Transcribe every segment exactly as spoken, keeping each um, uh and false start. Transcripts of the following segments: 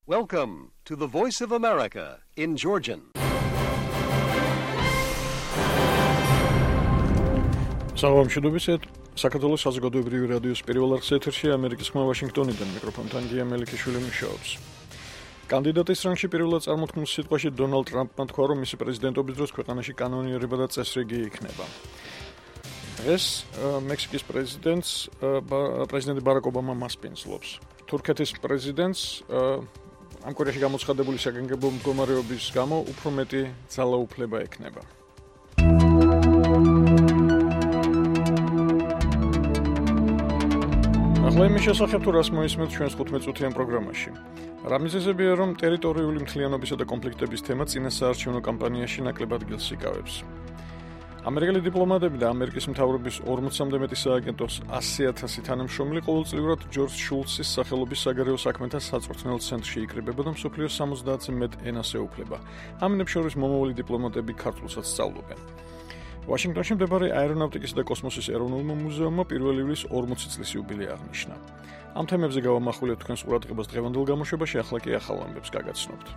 Welcome to the Voice of America in Georgian. Salam შედობისეთ საქართველოს საზოგადოებრივი რადიოს პირველ არხის ეთერში ამერიკის ხმა ვაშინგტონიდან მიკროფონთან გია მელიქიშვილი მუშაობს. კანდიდატის რანგში პირველად წარმოთქმულ სიტყვაში დონალდ ტრამპმა თქვა, რომ მისი პრეზიდენტობის დროს ქვეყანაში კანონიერება და წესრიგი იქნება. ეს მექსიკის პრეზიდენტს პრეზიდენტი ბარაკ ობამა მასპინძლობს. თურქეთის პრეზიდენტს ამ კვირაში გამოცხადებული საგანგებო მდგომარეობის გამო უფრო მეტი ძალაუფლება ექნება. ახლა იმის შესახებ თუ რას მოისმენთ ჩვენს ხუთმეტწუთიან პროგრამაში. რა მიზეზებია, რომ ტერიტორიული მთლიანობისა და კონფლიქტების თემა წინასაარჩევნო კამპანიაში ნაკლებად ადგილს იკავებს. ამერიკელი დიპლომატები და ამერიკის მთავრობის ორმოცამდე მეტი სააგენტოს ასი ათასი თანამშრომელი ყოველწლიურად ჯორჯ შულცის სახელობის საგარეო საქმეთა საწვრთნელ ცენტრში იკრიბება და მსოფლიოს სამოცდაათზე მეტ ენას ეუფლება. ამნებს შორის მომავალი დიპლომატები ქართულსაც სწავლობენ. ვაშინგტონში მდებარე აერონავტიკის და კოსმოსის ეროვნულმა მუზეუმმა პირველი ივლის ორმოცი წლის იუბილე აღნიშნა. ამ თემებზე გავამახვილებთ თქვენს ყურადღებას დღევანდელ გამოშვებაში, ახლა კი ახალ ამბებს გაგაცნობთ.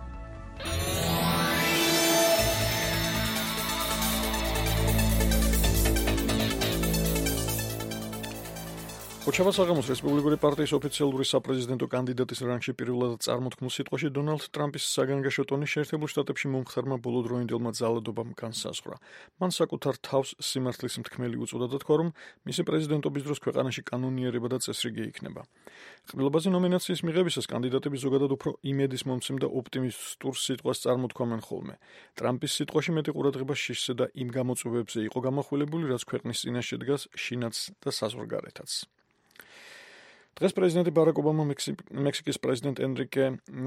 ხუთშაბათ საღამოს რესპუბლიკური პარტიის ოფიციალური საპრეზიდენტო კანდიდატის რანგში პირველად წარმოთქმულ სიტყვაში დონალდ ტრამპის საგანგაშო ტონი შეერთებულ შტატებში მომხდარმა ბოლოდროინდელმა ძალადობამ განსაზღვრა. მან საკუთარ თავს სიმართლის მთქმელი უწოდა და თქვა, რომ მისი პრეზიდენტობის დროს ქვეყანაში კანონიერება და წესრიგი იქნება. ყრილობაზე ნომინაციის მიღებისას კანდიდატები ზოგადად უფრო იმედის მომცემ და ოპტიმისტურ სიტყვას წარმოთქვამენ ხოლმე. ტრამპის სიტყვაში მეტი ყურადღება შიშზე და იმ გამოწვევებზე იყო გამახვილებული, რაც ქვეყნის წინაშე დგას შინაც და საზღვარგარეთაც. დღეს პრეზიდენტი ბარაკ ობამა მექსიკის პრეზიდენტ ენრიკე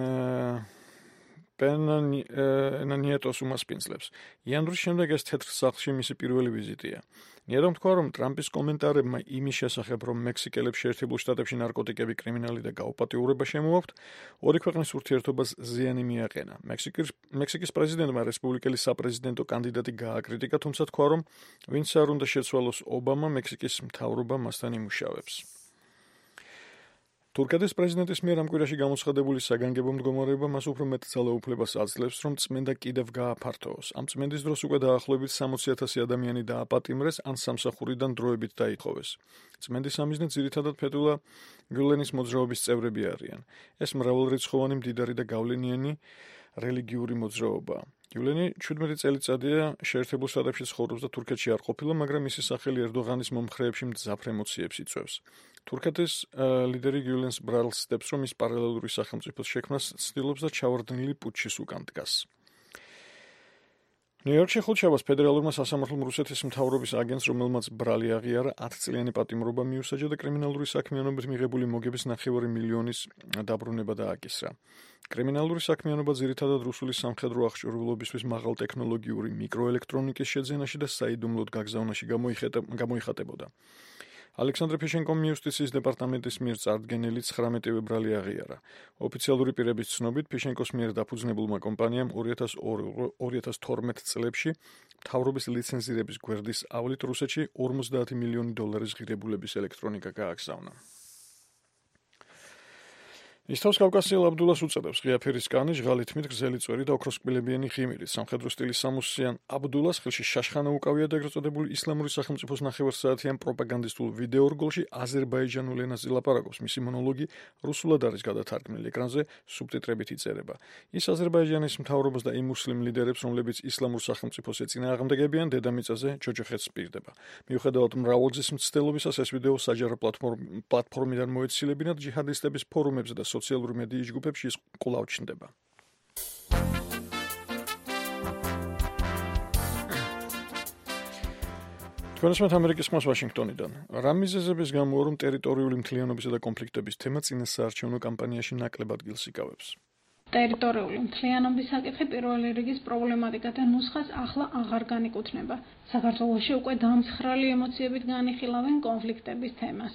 პენა ნიეტოს უმასპინძლებს. იანვრის შემდეგ ეს თეთრ სახლში მისი პირველი ვიზიტია. ნიეტომ თქვა, რომ ტრამპის კომენტარებმა იმის შესახებ, რომ მექსიკელებს შეერთებულ შტატებში ნარკოტიკები, კრიმინალი და გაუპატიურება შემოაქვთ, ორი ქვეყნის ურთიერთობას ზიანი მიაყენა. მექსიკის პრეზიდენტმა რესპუბლიკელი საპრეზიდენტო კანდიდატი გააკრიტიკა, თუმცა თქვა, რომ ვინც არ უნდა შეცვალოს ობამა, მექსიკის მთავრობა მასთან იმუშავებს. თურქეთის პრეზიდენტის მიერ ამ კვირაში გამოცხადებული საგანგებო მდგომარეობა მას უფრო მეტ ძალაუფლებას აძლევს, რომ წმენდა კიდევ გააფართოოს. ამ წმენდის დროს უკვე დაახლოებით სამოცი ათასი ადამიანი დააპატიმრეს ან სამსახურიდან დროებით დაითხოვეს. წმენდის სამიზნე ძირითადად ფეტულა გულენის მოძრაობის წევრები არიან. ეს მრავალრიცხოვანი, მდიდარი და გავლენიანი რელიგიური მოძრაობაა. გულენი შვიდმეტი წელიწადია შეერთებულ შტატებში ცხოვრობს და თურქეთში არ ყოფილა, მაგრამ მისი სახელი ერდოღანის მომხრეებში მძაფრ ემოციებს იწვევს. თურქეთის ლიდერი გულენს ბრალს ცდებს, რომ ის პარალელური სახელმწიფოს შექმნას ცდილობს და ჩავარდნილი პუტჩის უკან დგას. ნიუ-იორკში ხუთშაბათს ფედერალურმა სასამართლომ რუსეთის მთავრობის აგენტს, რომელმაც ბრალი აღიარა, ათწლიანი პატიმრობა მიუსაჯა და კრიმინალური საქმიანობით მიღებული მოგების ნახევარი მილიონის დაბრუნება დააკისრა. კრიმინალური საქმიანობა ძირითადად რუსული სამხედრო აღჭურვილობისთვის მაღალტექნოლოგიური მიკროელექტრონიკის შეძენაში და საიდუმლოდ გაგზავნაში გამოიხატებოდა. ალექსანდრე ფიშენკომ იუსტიციის დეპარტამენტის მიერ წარდგენილი ცხრამეტივე ბრალი აღიარა. ოფიციალური პირების ცნობით, ფიშენკოს მიერ დაფუძნებულმა კომპანიამ ორი ათას თორმეტ წლებში მთავრობის ლიცენზირების გვერდის ავლით რუსეთში ორმოცდაათი მილიონი დოლარის ღირებულების ელექტრონიკა გააგზავნა. ის თავს კავკასიელ აბდულას უწოდებს ღია ფერის კანი, ჟღალი თმით, გრძელი წვერი და ოქროსკბილებიანი ღიმილით. სამხედრო სტილის სამოსიან აბდულას ხელში შაშხანა უკავია და ეგრეთ წოდებული ისლამური სახელმწიფოს ნახევარსაათიან პროპაგანდისტულ ვიდეორგოლში აზერბაიჯანულ ენაზე ლაპარაკობს. მისი მონოლოგი რუსულად არის გადათარგმნილი, ეკრანზე სუბტიტრებით იწერება. ის აზერბაიჯანის მთავრობას და იმ მუსლიმ ლიდერებს, რომლებიც ისლამურ სახელმწიფოს ეწინააღმდეგებიან, დედამიწაზე ჯოჯოხეთს პირდება. მიუხედავად მრავალგზის მცდელობისას, ეს ვიდეო საჯარო პლატფორმიდან მოეცილებინათ ჯიჰადისტების ფორუმებზე და სოციალური მედიის ჯგუფებში ის კვლავ ჩნდება. თქვენსმეთ ამერიკის ხმას ვაშინგტონიდან. რა მიზეზების გამო, რომ ტერიტორიული მთლიანობისა და კონფლიქტების თემა წინასაარჩევნო კამპანიაში ნაკლებად ადგილს იკავებს? ტერიტორიული მთლიანობის საკითხი პირველი რიგის პრობლემატიკათა ნუსხას ახლა აღარ განეკუთვნება. საქართველოში უკვე დამცხრალი ემოციებით განიხილავენ კონფლიქტების თემას.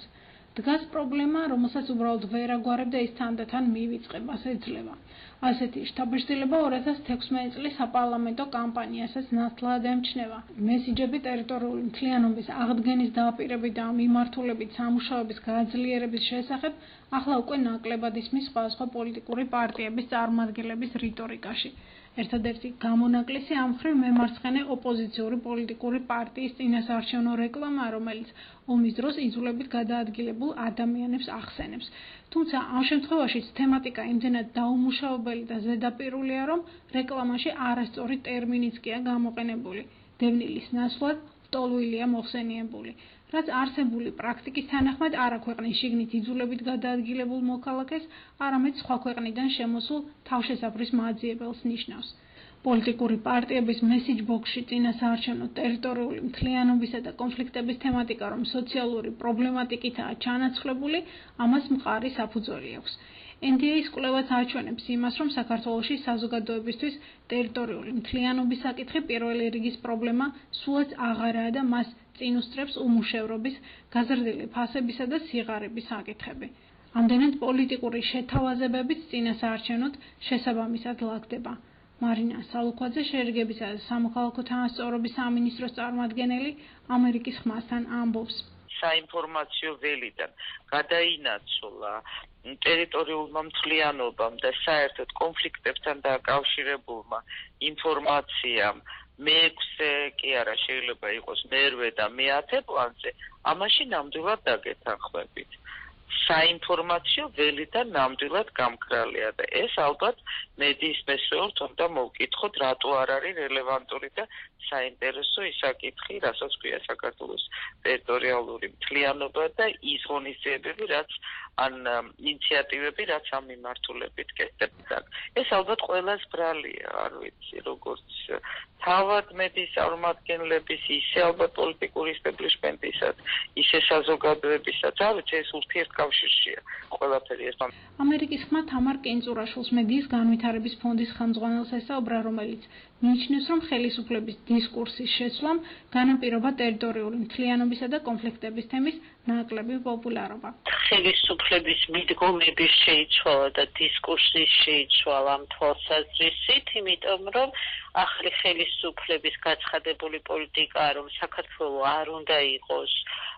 დგას პრობლემა, რომელსაც უბრალოდ ვერ აგვარებ და ის თანდათან მივიწყებას ეძლევა. ასეთი შთაბეჭდილება ორი ათას თექვსმეტი წლის საპარლამენტო კამპანიასაც ნათლად ემჩნევა. მესიჯები ტერიტორიული მთლიანობის აღდგენის დაპირებით და მიმართულებით სამუშაოების გაძლიერების შესახებ ახლა უკვე ნაკლებად ისმის სხვადასხვა პოლიტიკური პარტიების წარმომადგენლების რიტორიკაში. ერთადერთი გამონაკლისი ამ მხრივ მემარცხენე ოპოზიციური პოლიტიკური პარტიის წინასაარჩევნო რეკლამა, რომელიც ომის დროს იძულებით გადაადგილებულ ადამიანებს ახსენებს. თუმცა ამ შემთხვევაშიც თემატიკა იმდენად დაუმუშავებელი და ზედაპირულია, რომ რეკლამაში არასწორი ტერმინიცკია გამოყენებული. დევნილის ნაცვლად ლტოლვილია მოხსენიებული. რაც არსებული პრაქტიკის თანახმად არა ქვეყნის შიგნით იძულებით გადაადგილებულ მოქალაქეს, არამედ სხვა ქვეყნიდან შემოსულ თავშესაფრის მაძიებელს ნიშნავს. პოლიტიკური პარტიების მესიჯ ბოქსში წინასაარჩევნო ტერიტორიული მთლიანობისა და კონფლიქტების თემატიკა, რომ სოციალური პრობლემატიკითაა ჩანაცვლებული, ამას მყარი საფუძველი აქვს. N D A-ის კვლევაც აჩვენებს იმას, რომ საქართველოში საზოგადოებისთვის ტერიტორიული მთლიანობის საკითხი პირველი რიგის პრობლემა სულაც აღარაა და მას წინ უსწრებს უმუშევრობის, გაზრდილი ფასებისა და სიღარიბის საკითხები. ამდენად პოლიტიკური შეთავაზებებით წინასაარჩევნოდ შესაბამისად ლაგდება. მარინა სალუქვაძე, შეერგებისა და სამოქალაქო თანასწორობის სამინისტროს წარმომადგენელი, ამერიკის ხმასთან ამბობს. საინფორმაციო ველიდან გადაინაცვლა ტერიტორიულმა მთლიანობამ და საერთოდ კონფლიქტებთან დაკავშირებულმა ინფორმაციამ მეექვსე კი არა შეიძლება იყოს მერვე და მეათე პლანზე, ამაში ნამდვილად დაგეთანხმებით. საინფორმაციო ველიდან ნამდვილად გამკრალია და ეს ალბათ მედიის მესვეურთ უნდა მოვკითხოთ, რატო არ არის რელევანტური და საინტერესო ის საკითხი, რასაც ქვია საქართველოს ტერიტორიალური მთლიანობა და ის ღონისძიებები, რაც ან ინიციატივები, რაც ამ მიმართულებით კეთდება. ეს ალბათ ყველას ბრალია, არ ვიცი, როგორც თავად მედიის წარმომადგენლების, ისე ალბათ პოლიტიკური ისტებლიშმენტისაც, ისე საზოგადოებისაც, არ ვიცი, ეს ურთიერთკავშირშია ყველაფერი ეს. ამერიკის ხმა თამარ კენწურაშვილს მედიის განვითარების ფონდის ხელმძღვანელს ესაუბრა, რომელიც მიიჩნევს, რომ ხელისუფლების დისკურსის შეცვლამ განაპირობა ტერიტორიული მთლიანობისა და კონფლიქტების თემის ნაკლები პოპულარობა. ხელისუფლების მიდგომების შეიცვალა და დისკურსის შეიცვალა ამ თვალსაზრისით, იმიტომ რომ ახალი ხელისუფლების გაცხადებული პოლიტიკა, რომ საქართველო არ უნდა იყოს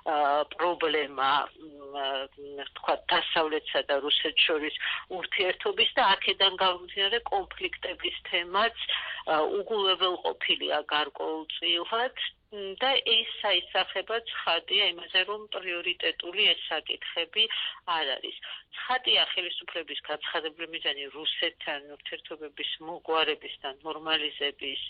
პრობლემა, თქვა დასავლეთსა და რუსეთს შორის ურთიერთობის და აქედან გამომდინარე კონფლიქტების თემაც უგულებელყოფილია გარკვეულწილად და ეს საისახება ცხადია იმაზე, რომ პრიორიტეტული ეს საკითხები არ არის. ცხადია ხელისუფლების გაცხადებული მიზანი რუსეთთან ურთიერთობების მოგვარების და ნორმალიზების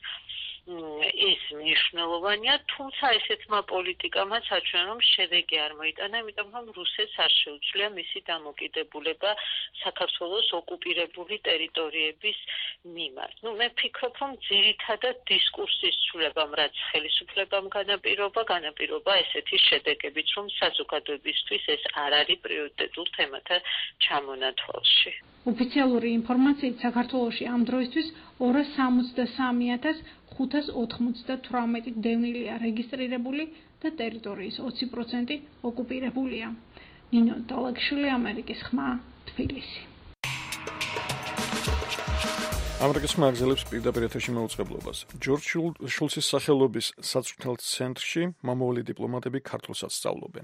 ის მნიშვნელოვანია, თუმცა ესეთმა პოლიტიკამაც აჩვენა, რომ შედეგი არ მოიტანა, იმიტომ რომ რუსეთს არ შეუძლია მისი დამოკიდებულება საქართველოს ოკუპირებული ტერიტორიების მიმართ. ნუ მე ვფიქრობ, რომ ძირითადად დისკურსის ცვლილებამ, რაც ხელისუფლებამ განაპირობა, განაპირობა ესეთი შედეგებით, რომ საზოგადოებისთვის ეს არ არის პრიორიტეტულ თემათა ჩამონათვალში. ოფიციალური ინფორმაციით საქართველოში ამ დროისთვის ორას სამოცდასამი ათას ხუთას ოთხმოცდათვრამეტი დევნილია რეგისტრირებული და ტერიტორიის ოცი პროცენტი ოკუპირებულია. ნინო დალაგშვილი, ამერიკის ხმა, თბილისი. ამერიკის ხმა აგზელებს პირდაპირ ეთერში მოუწყებლობას. ჯორჯ შულცის სახელობის საწვრთნელ ცენტრში მამოვლი დიპლომატები ქართულსაც სწავლობენ.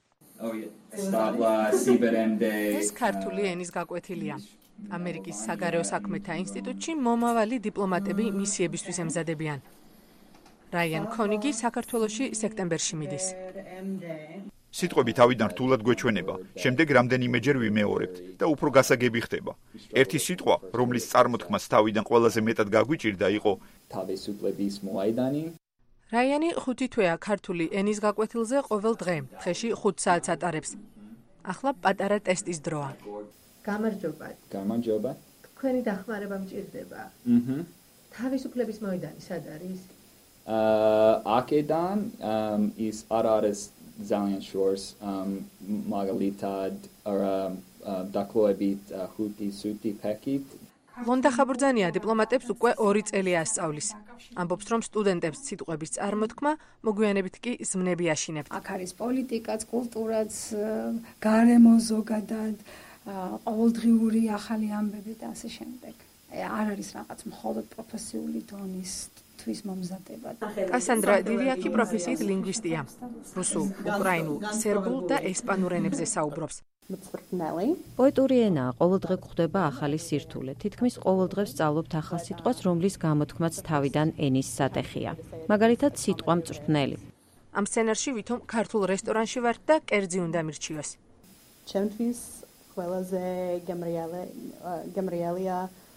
ეს ქართული ენის გაკვეთილია. ამერიკის საგარეო საქმეთა ინსტიტუტში მომავალი დიპლომატები მისიებისთვის ემზადებიან. რაიან ქონიგი საქართველოში სექტემბერში მიდის. სიტყვები თავიდან რთულად გვეჩვენება, შემდეგ რამდენიმეჯერ ვიმეორებთ და უფრო გასაგები ხდება. ერთი სიტყვა, რომლის წარმოთქმას თავიდან ყველაზე მეტად გაგვიჭირდა, იყო თავისუფლების მოედანი. რაიანი ხუთი თვეა ქართული ენის გაკვეთილზე ყოველ დღე, დღეში ხუთ საათს ატარებს. ახლა პატარა ტესტის დროა. გამარჯობა. გამარჯობა. თქვენი დახმარება მჭირდება. აჰა. თავისუფლების მოედანი სად არის? აა აქედან ის არ არის ძალიან შორს, მაგალითად არა დაკლოებით ხუთი სუთი პაკეტ. ლონდა ხაბურძანია დიპლომატებს უკვე ორი წელი ასწავლის. ამბობს, რომ სტუდენტებს სიტყვების წარმოთქმა მოგვიანებით კი ზმნები აშინებთ. აქ არის პოლიტიკაც, კულტურაც, გარემო ზოგადად, ყოველდღიური ახალი ამბები და ასე შემდეგ. არ არის რაღაც მხოლოდ პროფესიული დონის თვის მომზადება. კასანდრა დირიაკი პროფესიით ლინგვისტია. რუსულ, უკრაინულ, სერბულ და ესპანურ ენებზე საუბრობს. პოეტური ენაა, ყოველდღე გვხვდება ახალი სირთულე. თითქმის ყოველდღე ვსწავლობთ ახალ სიტყვას, რომლის გამოთქმაც თავიდან ენის სატეხია. მაგალითად, სიტყვა მწვრთნელი. ამ სცენარში ვითომ ქართულ რესტორანში ვართ და კერძი უნდა მირჩიოს. ჩემთვის ყველაზე გემრიელია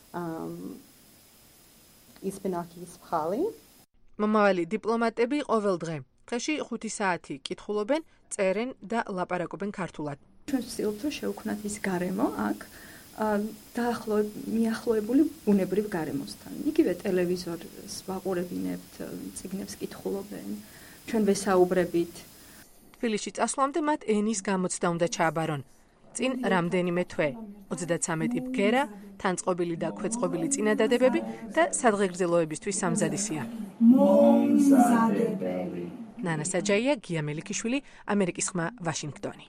ისპინაკის ფხალი. მომავალი დიპლომატები ყოველდღე დღეში ხუთი საათი კითხულობენ, წერენ და ლაპარაკობენ ქართულად. ჩვენ ვცდილობთ, რომ შევქმნათ ის გარემო აქ დაახლოებით მიახლოებული ბუნებრივ გარემოსთან. იგივე ტელევიზორს ვაყურებინებთ, წიგნებს კითხულობენ, ჩვენ ვესაუბრებით. თბილისში წასვლამდე მათ ენის გამოცდა უნდა ჩააბარონ. წინ რამდენიმე თვე, ოცდაცამეტი ბგერა, თანწყობილი და ქვეწყობილი წინადადებები და სადღეგრძელოებისთვის სამზადისია. მომზადებელი. ნანა საჯაია, გია მელიქიშვილი, ამერიკის ხმა, ვაშინგტონი.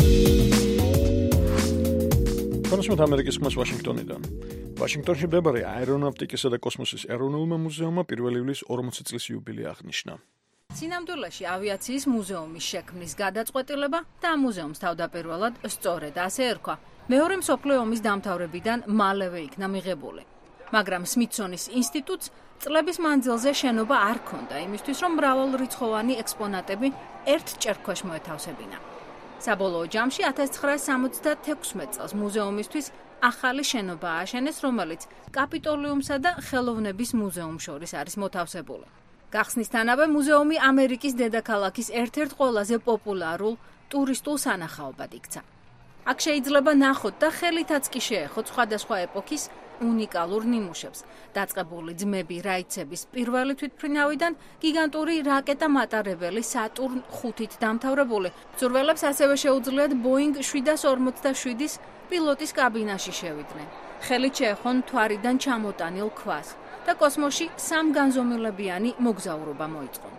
კონსმოთ ამერიკის ხმას ვაშინგტონიდან. ვაშინგტონში მდებარე აერონავტიკისა და კოსმოსის ეროვნულმა მუზეუმმა პირველი ივლისის ორმოცი წლის იუბილეა აღნიშნა. სინამდვილეში ავიაციის მუზეუმის შექმნის გადაწყვეტილება და მუზეუმს თავდაპირველად სწორედ ასე ერქვა. მეორე მსოფლიო ომის დამთავრებიდან მალევე იქნა მიღებული. მაგრამ სმითსონის ინსტიტუტს წლების მანძილზე შენობა არ ჰქონდა იმისთვის, რომ მრავალრიცხოვანი ექსპონატები ერთ ჭერქვეშ მოეთავსებინა. საბოლოო ჯამში ათას ცხრაასი სამოცდათექვსმეტ წელს მუზეუმისთვის ახალი შენობა ააშენეს, რომელიც კაპიტოლიუმსა და ხელოვნების მუზეუმს შორის არის მოთავსებული. გახსნისთანავე მუზეუმი ამერიკის დედაქალაქის ერთ-ერთ ყველაზე პოპულარულ ტურისტულ სანახაობად იქცა. აქ შეიძლება ნახოთ და ხელითაც კი შეეხოთ სხვადასხვა ეპოქის უნიკალურ ნიმუშებს, დაწყებული ძმები რაიცების პირველი თვითმფრინავიდან გიგანტური რაკეტა მატარებელი სატურნ ხუთით დამთავრებული. მცურველებს ასევე შეუძლიათ ბოინგ შვიდას ორმოცდაშვიდის პილოტის კაბინაში შევიდნენ. ხელით შეეხონ მთვარიდან ჩამოტანილ ქვას და კოსმოსში სამგანზომილებიანი მოგზაურობა მოიწყო.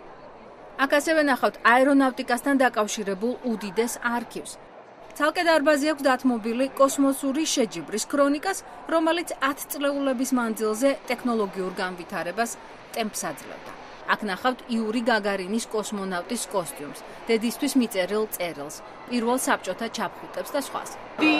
აქ ასევე ნახავთ აერონავტიკასთან დაკავშირებულ უდიდეს არქივს. ცალკე დარბაზი აქვს დათმობილი კოსმოსური შეჯიბრის ქრონიკას, რომელიც ათწლეულების მანძილზე ტექნოლოგიურ განვითარებას ტემპს აძლევდა. აქ ნახავთ იური გაგარინის კოსმონავტის კოსტიუმს, დედისთვის მიწერილ წერილს, პირველ საბჭოთა ჩაფხუტებს და სხვას.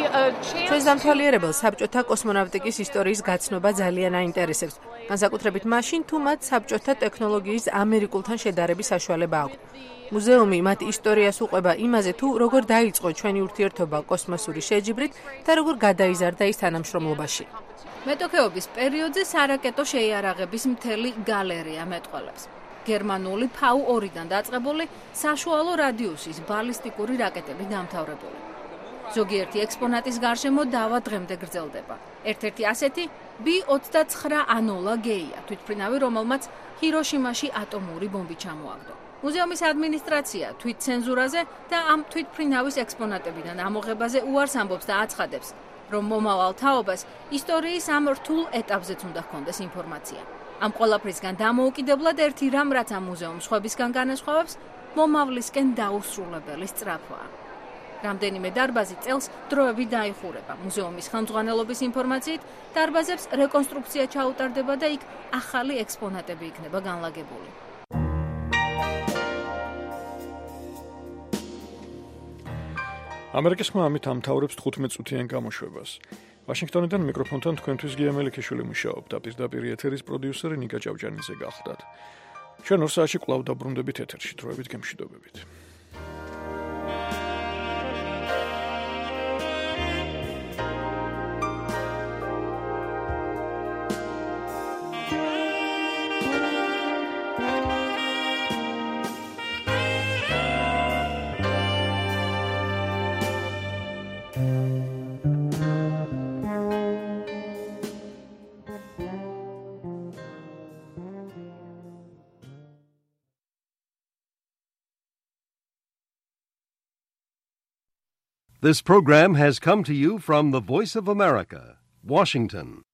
ჩვენს დამთვალიერებელს საბჭოთა კოსმონავტიკის ისტორიის გაცნობა ძალიან აინტერესებს, განსაკუთრებით მაშინ, თუ მათ საბჭოთა ტექნოლოგიის ამერიკულთან შედარების საშუალება აქვთ. მუზეუმი მათ ისტორიას უყვება იმაზე, თუ როგორ დაიწყო ჩვენი ურთიერთობა კოსმოსური შეჯიბრით და როგორ გადაიზარდა ის თანამშრომლობაში. მეტოქეობის პერიოდზე სარაკეტო შეიარაღების მთელი გალერეა მეტყველებს. გერმანული ფაუ ორიდან დაწყებული საშუალო რადიუსის ბალისტიკური რაკეტები დამთავრებული. ზოგიერთი ექსპონატის გარშემო დავა დღემდე გრძელდება. ერთ-ერთი ასეთი ბი ოცდაცხრა ანოლა გეია, თვითმფრინავი, რომელმაც ჰიროშიმაში ატომური ბომბი ჩამოაგდო. მუზეუმის ადმინისტრაცია თვითცენზურაზე და ამ თვითმფრინავის ექსპონატებიდან ამოღებაზე უარს ამბობს და აცხადებს, რომ მომავალ თაობას ისტორიის ამ რთულ ეტაპზეც უნდა ჰქონდეს ინფორმაცია. ამ ყველაფრისგან დამოუკიდებლად ერთი რამ, რაც ამ მუზეუმს სხვებისგან განასხვავებს, მომავლისკენ დაუსრულებელი სწრაფვაა. რამდენიმე დარბაზი წელს დროებით დაიხურება. მუზეუმის ხელმძღვანელობის ინფორმაციით, დარბაზებს რეკონსტრუქცია ჩაუტარდება და იქ ახალი ექსპონატები იქნება განლაგებული. ამერიკის ხმა ამით ამთავრებს თხუთმეტ წუთიან გამოშვებას. ვაშინგტონიდან მიკროფონთან თქვენთვის გია მელიქიშვილი მუშაობდა, პირდაპირ ეთერის პროდიუსერი ნიკა ჭავჭანიძე გახლდათ. ჩვენ ორ საათში კვლავ დაბრუნდებით ეთერში, დროებით გემშვიდობებით. This program has come to you from the Voice of America, Washington.